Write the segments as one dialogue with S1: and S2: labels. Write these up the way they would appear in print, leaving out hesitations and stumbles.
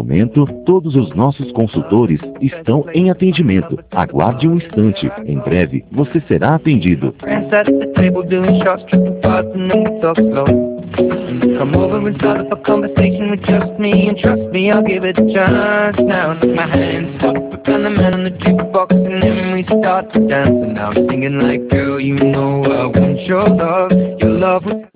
S1: momento, todos os nossos consultores estão em atendimento. Aguarde um instante. Em breve, você será atendido. Come over and start up a conversation with just me, and trust me, I'll give it a chance. Now my hands up, and the man on the jukebox, and then we start to dance. And now I'm singing like, girl, you know I want your love. Your love was...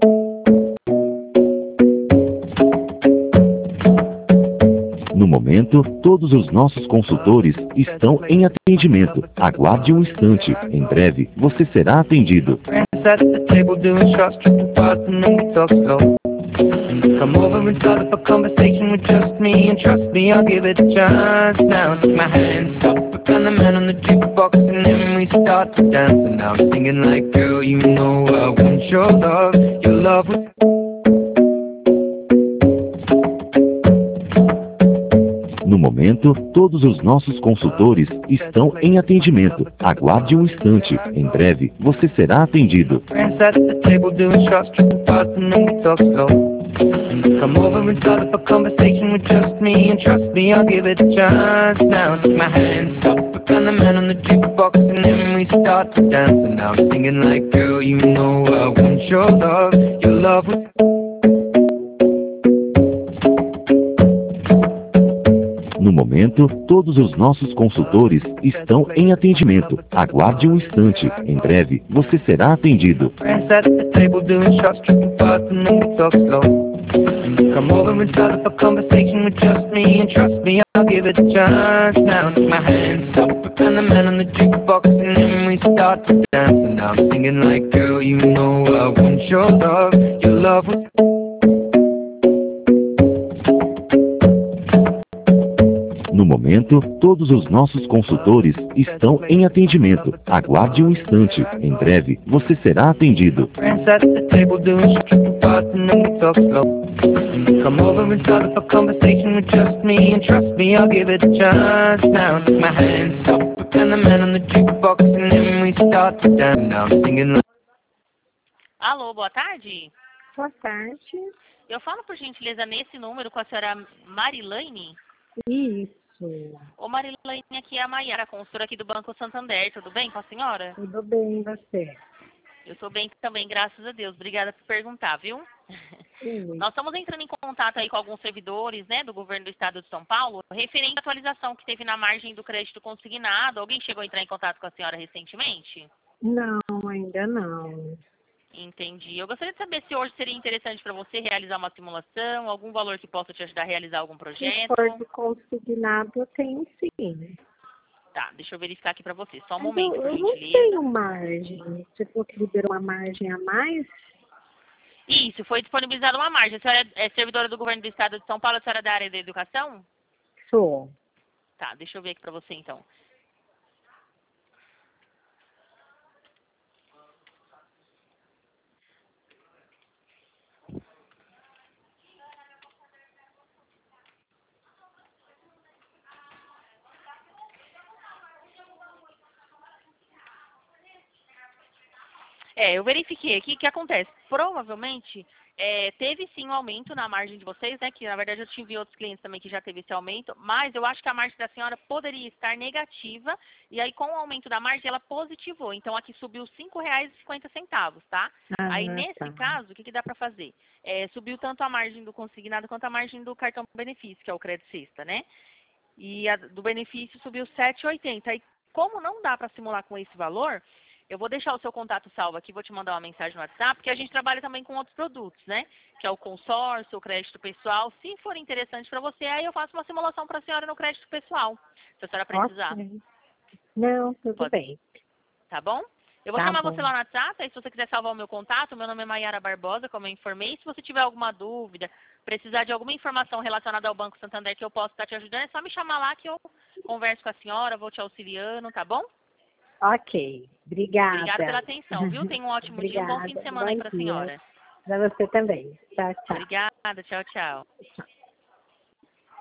S1: No momento, todos os nossos consultores estão em atendimento. Aguarde um instante. Em breve, você será atendido. Come over and start up a conversation with just me, and trust me, I'll give it a chance. Now take my hands up, and the man on the jukebox, and then we start to dance. And now I'm singing like, girl, you know I want your love. Your love was... No momento, todos os nossos consultores estão em atendimento. Aguarde um instante. Em breve, você será atendido. Come over and start up a conversation with just me, and trust me, I'll give it a chance. Now take my hands up, and the man on the jukebox, and then we start to dance. And now I'm singing like, girl, you know I want your love. Your love was... No momento, todos os nossos consultores estão em atendimento. Aguarde um instante. Em breve, você será atendido. Come over and start up a conversation with just me, and trust me, I'll give it a chance. Now take my hands up, and the man on the jukebox, and then we start to dance. And now I'm singing like, girl, you know I want your love. Your love was... No momento, todos os nossos consultores estão em atendimento. Aguarde um instante. Em breve, você será atendido. Come over and start up a conversation with just me, and trust me, I'll give it a chance. Now take my hands up, and the man on the jukebox, and then we start to dance. Now I'm singing like...
S2: Alô, boa tarde.
S3: Boa tarde.
S2: Eu falo, por gentileza, nesse número com a senhora Marilane?
S3: Isso.
S2: Ô Marilane, aqui é a Maiara, consultora aqui do Banco Santander. Tudo bem com a senhora?
S3: Tudo bem, e você?
S2: Eu estou bem também, graças a Deus. Obrigada por perguntar, viu?
S3: Sim.
S2: Nós estamos entrando em contato aí com alguns servidores, né, do governo do estado de São Paulo, referente à atualização que teve na margem do crédito consignado. Alguém chegou a entrar em contato com a senhora recentemente?
S3: Não, ainda não.
S2: Entendi. Eu gostaria de saber se hoje seria interessante para você realizar uma simulação, algum valor que possa te ajudar a realizar algum projeto.
S3: Se for de consignado, eu tenho sim.
S2: Tá, deixa eu verificar aqui para você. Só um
S3: Mas
S2: momento, por
S3: eu não
S2: gentileza.
S3: tenho margem. Você falou que liberou uma margem a mais?
S2: Isso, foi disponibilizada uma margem. A senhora é servidora do governo do estado de São Paulo, a senhora é da área da educação?
S3: Sou.
S2: Tá, deixa eu ver aqui para você então. Eu verifiquei aqui o que acontece. Provavelmente, teve sim um aumento na margem de vocês, né? Que na verdade eu tive outros clientes também que já teve esse aumento, mas eu acho que a margem da senhora poderia estar negativa, e aí com o aumento da margem ela positivou. Então aqui subiu R$ 5,50, tá? Aí nesse caso, o que dá para fazer? Subiu tanto a margem do consignado quanto a margem do cartão benefício, que é o crédito sexta, né? E a do benefício subiu R$ 7,80. Aí como não dá para simular com esse valor, eu vou deixar o seu contato salvo aqui, vou te mandar uma mensagem no WhatsApp, porque a gente trabalha também com outros produtos, né? Que é o consórcio, o crédito pessoal. Se for interessante para você, aí eu faço uma simulação para a senhora no crédito pessoal, se a senhora precisar.
S3: Okay. Não, tudo bem.
S2: Tá bom? Eu vou chamar você lá no WhatsApp, aí se você quiser salvar o meu contato, meu nome é Maiara Barbosa, como eu informei. Se você tiver alguma dúvida, precisar de alguma informação relacionada ao Banco Santander que eu possa estar te ajudando, é só me chamar lá que eu converso com a senhora, vou te auxiliando, tá bom?
S3: Ok, obrigada.
S2: Obrigada pela atenção, viu? Tenha um ótimo dia, um bom fim de semana aí para a senhora.
S3: Para você também. Tchau, tchau.
S2: Obrigada, tchau, tchau.